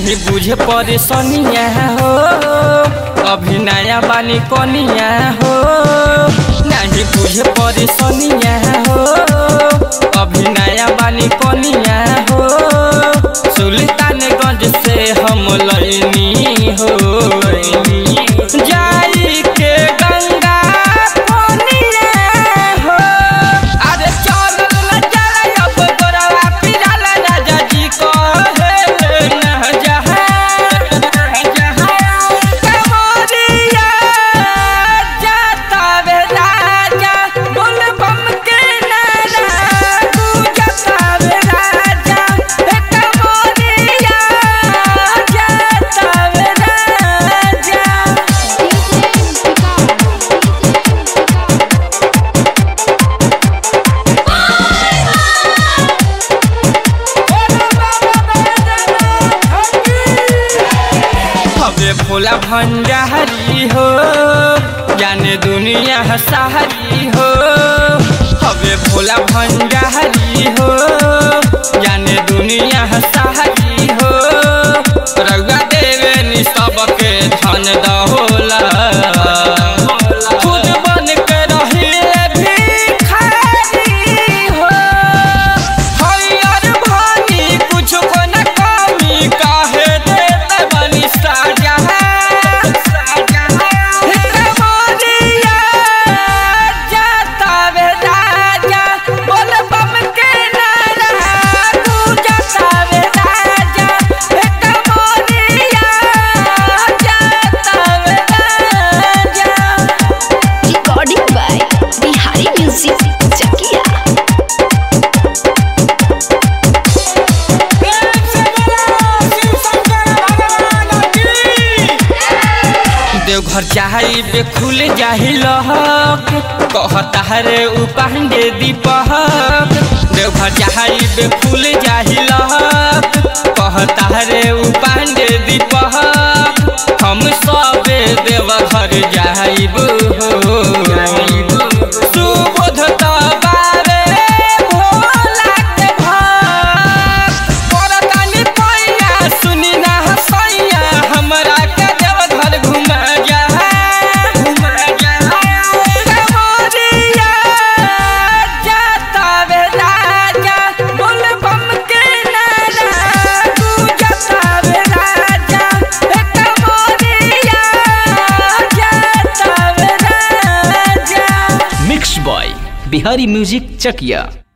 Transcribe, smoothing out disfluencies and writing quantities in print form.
नहीं बुझे परेशानिया हो, अभी नया बानी कनिया हो। नहीं बुझे परेशानिया हो, अभी नया बानी कनिया हो। सुल्तानगंज से हम लैनी हो, जाई के गंगा पनिया हो। अरे चल न जाए अब गोरवा पिराल राजा जी को भोला भंडारी हो, जाने दुनिया सहारी हो। हवे भोला भंडारी हो, जाने दुनिया सहारी हो। रउआ देवे नि सबके धन दहोला, खुद बन के रहिले भिखारी हो। हरियर भानी कुछ को न कमी, काहे देते बनी साजा। देवघर जाइबे खुल जाहि लहक, कहता रे उपांडे दीपक। देवघर जाइबे खुल जाहि लहक, कहता रे उपांडे दीपक। हम सबे देवघर जाइब हो, सुबोध तबारे भोला के भक्त। परतानी पैया सुनी ना हसैया, हमरा के देवघर घुमा बिहारी म्यूजिक चकिया।